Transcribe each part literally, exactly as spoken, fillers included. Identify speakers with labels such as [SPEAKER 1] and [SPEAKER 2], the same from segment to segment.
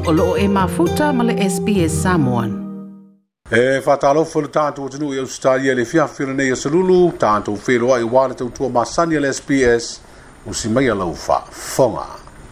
[SPEAKER 1] o loo e mafuta ma le S B S Samoan.
[SPEAKER 2] E whatalo fo le tātou tunu i Australia le fiafi nei a salulu, tātou wheloa i wale tau tua masani le S B S, usi mai a lau wha whonga.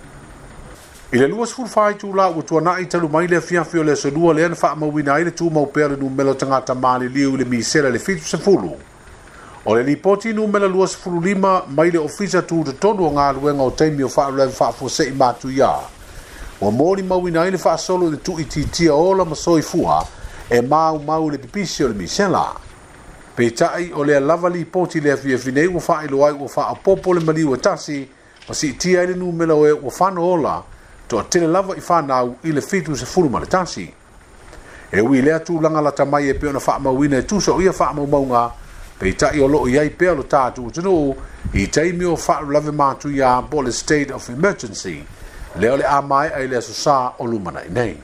[SPEAKER 2] I le luas fulwhai tū la ua tua nai talu mai le fiafi o le salua le ana wha mawina i le tū mau pēle nu melo tangata mali liu le misera le fitu se fulu. O le lipoti nu mela luas fulu lima mai le ofisa tū te tonu o ngā luenga o teimi o wha ulewa wha fose i mātu ia. O mōni mawina i le wha solo le tu i titia ola masoi fua, e mau mau le pipisi o le misela. Pe tai o le lavali poti le fia finei ua wha ilo ai ua wha apopo le mali ua tasi, ma si tia ile nu mela oe ua whano ola, to a tele lava i whanau i le fitu se furu ma le tasi. E ui lea tū langa la tamai e peo na wha mawina e tūsa o ia wha mau maunga, pe tai o loo iai peo lo tātu utanu, i teimi o wha lave mātu ia bo le state of emergency, leo le amai ai le asosa o lumana i nei.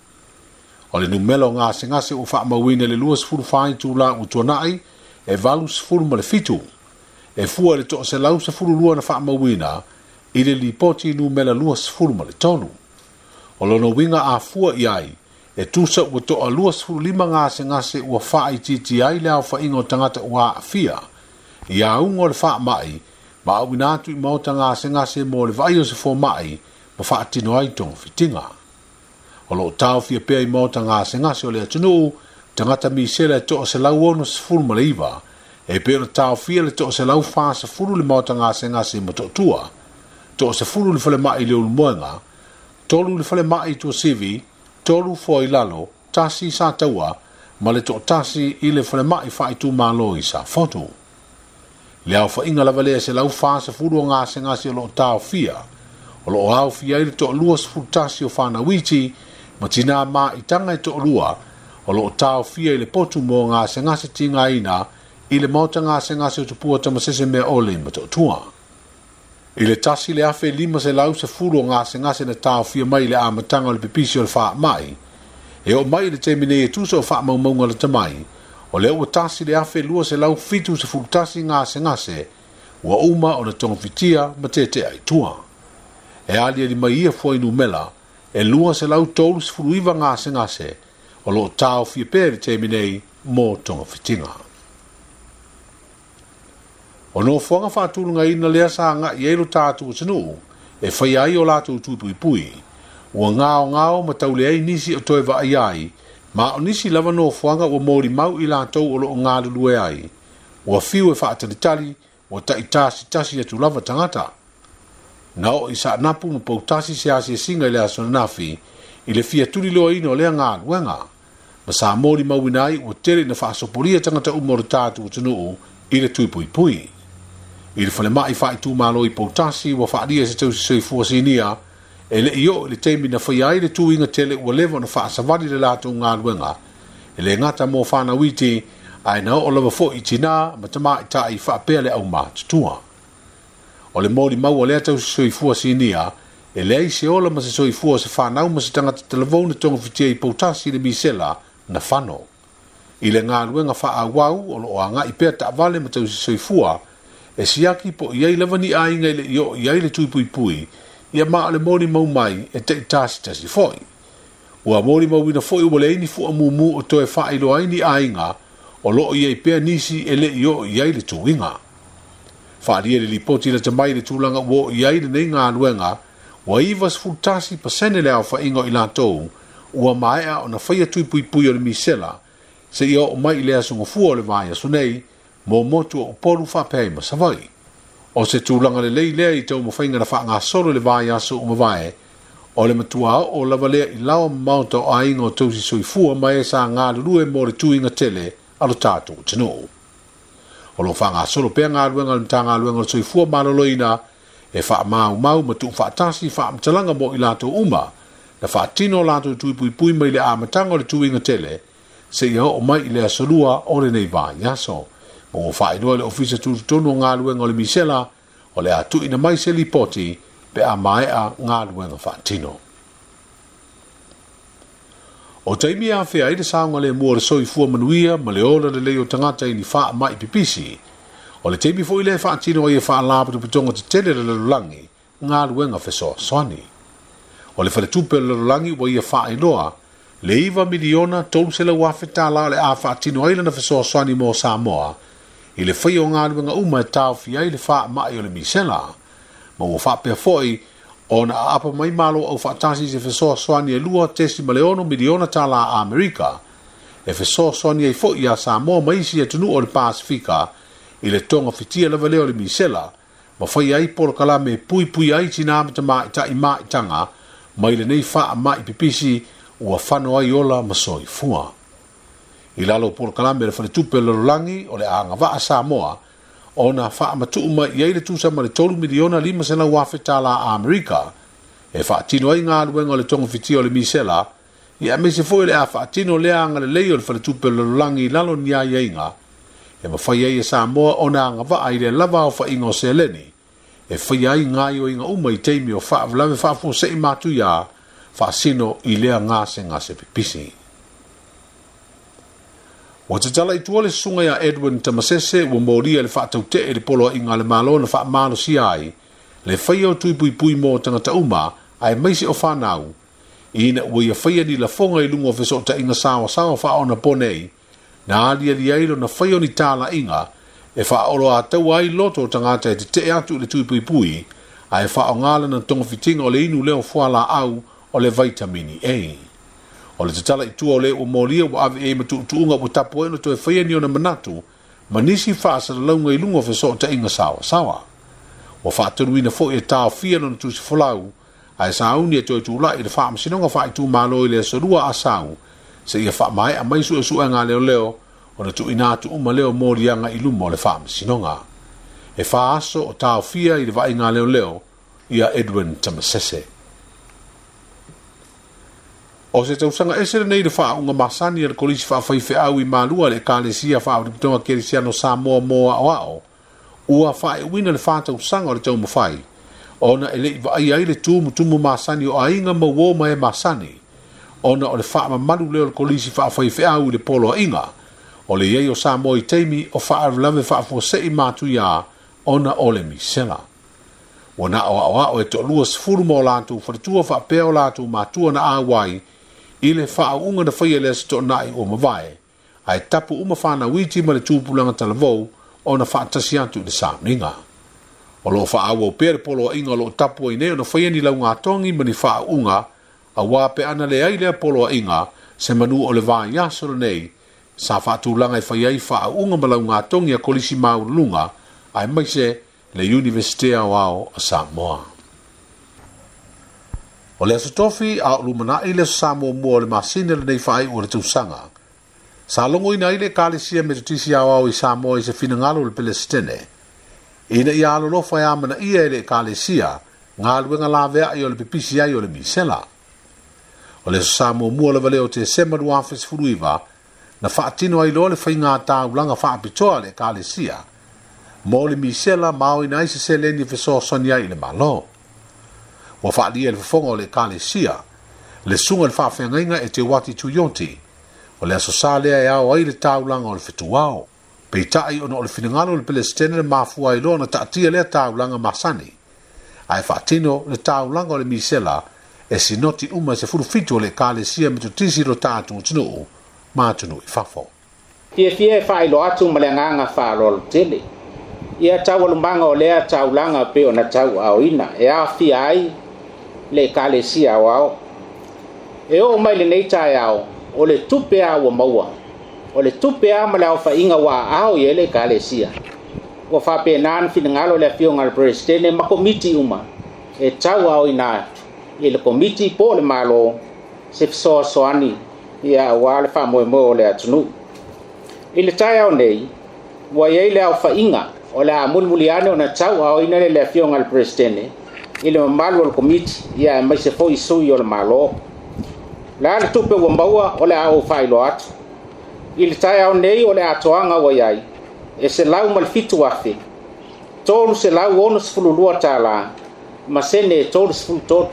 [SPEAKER 2] O le numelo ngā se ngase o wha mawina le luas furu whain tū la u tuanai, e valu se furu ma le fitu. E fua le to se lau se furu lua na wha mawina, i le lipoti numela luas furu ma le tonu. O lono winga a fua iai, e tūsa ua to a luas furu lima ngā se ngase ua wha i titi ai le au wha ingo tangata ua a fia. I a ungo le wha mai, ma au inatu i mauta ngā se ngase mo le vai o se fo mai, ma wha atino ai tonga fitinga. O lo tau fia pea i mauta ngā se ngase o le atunu, tangata mi sele to o se lau ono se furu ma le iwa, e pea na tau fia le to o se lau wha se furu le mauta ngā se ngase ma to tua, to o se furu le fale mai le ulu moenga, tolu le fale mai tua sivi, tolu fo i lalo, tasi sa taua, ma le to tasi i le fale mai wha i tu malo i sa fotu. Le au wha inga lava lea se lau wha se furu o ngā se ngase o lo tau fia, o lo au fia i le to luas furu tasi o whana witi, ma tina ma i tanga i to lua, o lo tau fia i le potu mo ngā se ngase tinga ina, i le mauta ngā se ngase o tupua tamasese mea ole ma to tua. I le tasi le afe lima se lau se furu o ngā se ngase na tau fia mai le amatanga o le pipisi o le wha mai, e o mai le temine e tusa o wha maumaunga le tamai, o le ua tasi le afe lua se lau fitu se furu tasi ngā se ngase, ua uma o le tonga fitia ma te te ai tua. E alia li mai ia fua inu mela, e lua se lau tolu se furu iwa ngā se ngase, o lo tau fia pere te minei mō tonga fitinga. O no fuanga whātulunga ina lea sa ngā i eiro tātu o tanu, e whai ai o lātu tui pui pui, ua ngāo ngāo ma taule ai nisi o toe wa ai ai, ma o nisi lava no fuanga ua mōri mau i lātou o lo o ngā lulue ai, ua fiu e whaatalitali, ua tai tasi tasi atu lava tangata. Nao i sa napu ma pautasi se ase singa i lea sonanafi, i le fia tuli loa ino lea ngā luenga. Ma sa mōri mawinai ua tere na whaasoporia tangata umoro tātu o tanuu i le tui pui pui. I le whale mai whai tū malo i pautasi ua whaaria se tausi soi fuasinia, e le io le teimi na whai ai le tū inga tele ua lewa na whaasawari le lātu ngā luenga, e le ngata mō whana witi, ai nao o lava fo i tina, ma tama i ta i whaapea le au mā tutua. O le mōri mau o lea tau se soifua sinia, e lei se ola ma se soifua se whanau ma se tangata telefone tonga fitia i pautasi le misela na whano. I le ngā luenga wha a wau o lo anga i pēr ta vale ma tau se soifua, e siaki po iai lava ni a inga le io iai le tui pui pui, ia maa le mōri mau mai e te tasi tasi foi. Ua mōri mau wina foi ua le ini fua mumu o toe wha ilo aini a inga, o lo iai pēr nisi e le io iai le tuinga. Whaaria le lipoti le tamai le tūlanga wo iai le nei ngā luenga, wa iwas fultasi pasene le au whaingo i lātou, ua maea o na whaia tui pui pui o le misela, se ia o mai le asunga fua o le vāia sunei, mō motu o poru whapei ma savai. O se tūlanga le lei lea i tau ma whainga na wha ngā soro le vāia su o mawai, o le matua o lava lea i lawa mauta o ainga o tausi soi fua ma e sa ngā lurue mō le tuinga tele alo tātou o tino. O lo whanga solo pēr ngā luenga le tā ngā luenga le soi fua maloloina, e wha mau mau ma tu wha tasi wha amtalanga mo i lato uma, na wha tino lato tui pui pui mai le amatanga o le tuinga tele, se ia o mai i le asolua o le nei vā yaso. Mo o wha inoa le ofisa tu tono ngā luenga o le misela, o le atu ina mai se li poti, pe a mai a ngā luenga wha tino. O taimi a whea i le saunga le mua le soi fua manuia, ma le ola le leo tangata i ni wha mai pipisi, o le teimi fo i le wha tino i e wha lāpatu pitonga te tele le lulangi, ngā luenga wheso soani. O le whaletupe le rolangi wa ia wha inoa, le iwa miliona tolu se le wafeta la le a wha tino aila na whesoa swani mo Samoa, i le whai o ngā luenga uma e tau fia i le wha mai o le misela, ma ua wha pia foi, o na apa mai malo au wha tasi se whesoa swani e lua tesi ma leono miliona ta la a Amerika, e whesoa swani e foi a Samoa maisi e tunu o le Pasifika, i le tonga fitia lava leo le misela, ma whai ai polo kalame pui pui ai tina amata mai ta i mai tanga, mai le nei wha mai pipisi ua whano ai ola masoi fua. I lalo polo kalame le whanetupe le rolangi o le anga waa Samoa, o na wha matuu mai i eile tusa ma le tolu miliona lima sena wafeta la a Amerika, e wha tino ai ngā luenga o le tonga fitia o le misela, i a mese foi le a wha tino lea anga le leo le whanetupe le rolangi lalo nia i einga, e ma whai ai e Samoa o na anga waa i le lava o wha ingo se leni, e whai ai ngā i o inga uma i teimi o wha vlame wha fu se i matu ia, wha sino i lea ngā se ngā se pipisi. Wa te tala i tua le sunga ya Edwin Tamasese ua mōria le wha tau te e le polo i ngā le malo na wha malo si ai, le whai au tui pui pui mō tangata uma ai maisi o whanau, i ina ua ia whai ni la fonga i lungo fiso ta inga sawa sawa wha ona ponei, na alia li ailo na whai ni tāla inga, e wha olo a tau ai loto tangata e te te atu le tui pui pui, ai wha o ngāla na tonga fitinga o le inu leo fuala au o le vitamini A. O le tatala i tua o le o mōlia wa ave e matu tuunga wa tapo eno to e whaia ni o na manatu, ma nisi whaasa la launga i lunga fiso ta inga sawa sawa. Wa whaaturu ina fo e tau fia no na tusi folau, ai sa auni e toi tūla i le wha masinonga wha i tū malo i le sorua a sau, se ia wha mai a mai su e su e ngā leo leo, o na tu inatu uma leo mōrianga i lumo le wha masinonga. E wha aso o tau fia i le wa i ngā leo leo, ia Edwin Tamasese. O se tausanga esere nei le wha unga masani le kolisi wha whaife au i malua le kālesia wha au ripitonga kerisiano Samoa moa o ao, ua wha e wina le wha tausanga o le tau mawhai, ona e le iwa ai ai le tumu tumu masani o ainga ma woma e masani, ona o le wha mamalu leo le kolisi wha whaife au i le polo inga, o le iei o Samoa i teimi o wha arlame wha fuose i matu ia, ona o le misela. Wana o awa o e to lua sifuru mo lātu, wharitua wha peo lātu matua na awai, i le wha unga na whaia le asato nai o mawae, ai tapu uma whana witi ma le tūpulanga talavou o na wha tasi atu i le sāmninga. O lo wha awa o pere polo inga lo tapu ai neo na whaia ni lau ngā tongi ma ni wha unga, a wape ana le ai lea polo inga, se manu o le vā yasoro nei, sa wha tūlanga i whaia i wha unga ma lau ngā tongi a kolisi mau lunga, ai maise le Universitea o ao a Samoa. O le asotofi a lumana i le Samoa mua o le masine le nei whai o le tausanga. Sa longo ina i le kālesia me tutisi ao ao i Samoa i se finangalo le Pelestene. Ina i alo lofa e amana ia i le kālesia, ngā luenga la vea i o le pipisi ai o le misela. O le Samoa mua le valeo te sema duafes furuiva, na whaatino ai lo le whai ngā tāu langa whaapitoa le kālesia, mo le misela mao ina i se se leni feso sonia i le malo. Wa whaalia le whafonga o le kālesia, le sunga le whaafengainga e te wati tuyonti, o le asosalea e ao ai le taulanga o le whetuao. Pei tai ono o le finangalo le Pelestene le mafua i loa na taatia le taulanga masani. Ai whaatino le taulanga o le misela e sinoti uma se furufito le kālesia me tutisi lo tātu tunu, mātunu i whafo.
[SPEAKER 3] Fie fie whailo atu malenganga whaarolo tele. Ia tau alumanga o lea taulanga pe o na tau au ina, e a fia ai le kālesia au au. E o mai le nei tai au, o le tupe au maua. O le tupe au ma le au whainga wa au i le kālesia. O whape nāna finangalo le fionga le Pelestene ma komiti uma. E tau au ina, i le komiti po le malo, se fisoa soani, ia wa le whamoe mo o le atunu. I le tai au nei, wa iei le au whainga, o le a mulmuliane o na tau au ina le le fionga le Pelestene, i le mamalu o le komiti, ia mai se fo isui o le malo. La le tupe wa maua o le au whailo atu. I le tai au nei o le atoanga wa iai, e se lau malfitu afe. Tolu se lau ono sifululua tāla, ma sene e tolu sifulutotu.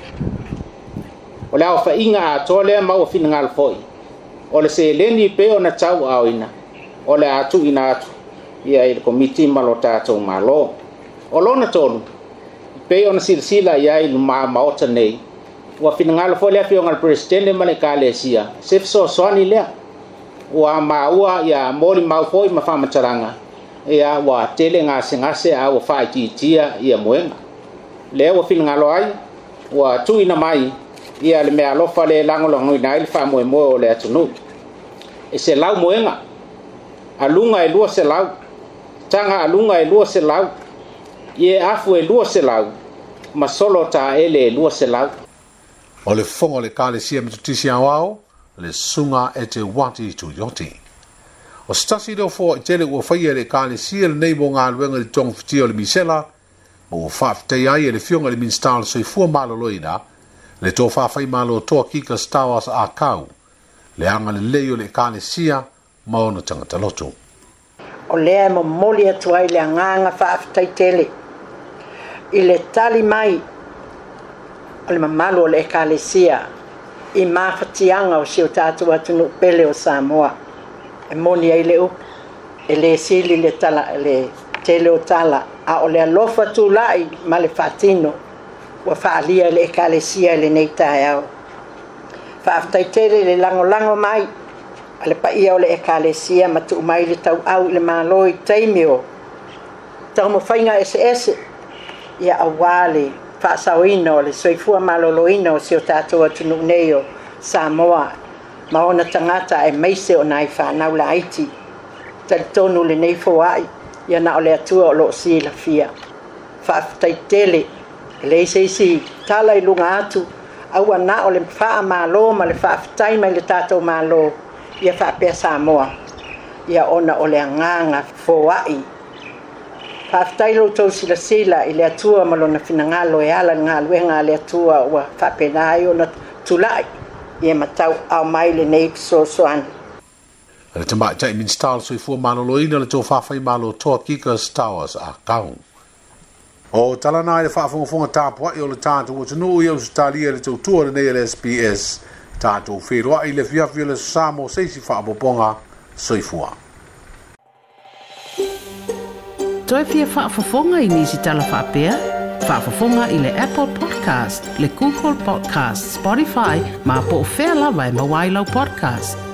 [SPEAKER 3] O le au whainga a toa lea mau fina ngal foi. O le se leni pe o na tau au ina, o le atu ina atu. Ia i le komiti malo tātou malo. O lona tolu, pe o na silsila iai luma maota nei, ua finagalo foi lea fioga le presidente ma le ekalesia se fesoasoani lea ua maua ia moli mau foi ma faamatalaga ia ua tele gasegase a ua faaitiitia ia moega lea ua finagalo ai ua tuuina mai ia le mea alofa le lagolagoina ai le faamoemoe o le atunuu e se lau moega aluga e lua se lau taga aluga e lua se lau ie afu e lua se lau ma solo taele e lua se lau
[SPEAKER 2] o le fonga le kalesia matutisi awao le sunga e te wati tu yoti. O stasi do fo i tele ua whaia le kalesia le neibo ngā luenga le tong fitio le misela ma ua whaaftei ai e le fionga le minstal soifua maloloina le tō whaafai malo toa kika stawas a kau le anga le leo le kalesia ma ona tangata loto.
[SPEAKER 4] O lea mo moli atu ai le anganga whaaftei tele i le tali mai o le mamalo o le ekalesia i mawhatianga o si o tātua atunu pele o Samoa e moni ai le upu e le sili le tala le tele o tala a o le alofa tūlai ma le whatino wa whaalia le ekalesia le nei tae au whaaftai tele le lango lango mai a le paia o le ekalesia ma tu mai le tau au le maloi taimio tau mo whainga ese ese ia awale whaasawina o le soifua maloloina o si o tātua tunu nei o Samoa ma ona tangata e meise o nai whanau la aiti tali tonu le nei fōai ia na o le atua o lo si la fia whaaftai tele le ise isi tala i lunga atu aua na o le whaa malo ma le whaaftai mai le tātou malo ia whaapea Samoa ia ona o le anganga fōai Whaaftai lo tau sila sila i le atua malona finangalo e ala ngā luenga le atua ua whapenai o na tulai i e matau au mai le nei so soan.
[SPEAKER 2] Le tama tai minstal soifua maloloina le tō whawhai malo toa kika stawas a kau. O talana i le whaafongafonga tāpua i o le tātou o tunu i Australia le tau tua le nei le S P S tātou wheroa i le fiafia le Samo seisi whaapoponga soifua.
[SPEAKER 1] Toi fia whaafafonga i nisi tala whaapea? Whaafafonga i le Apple Podcast, le Google Podcast, Spotify, ma po o whea lawa e mawailau podcast.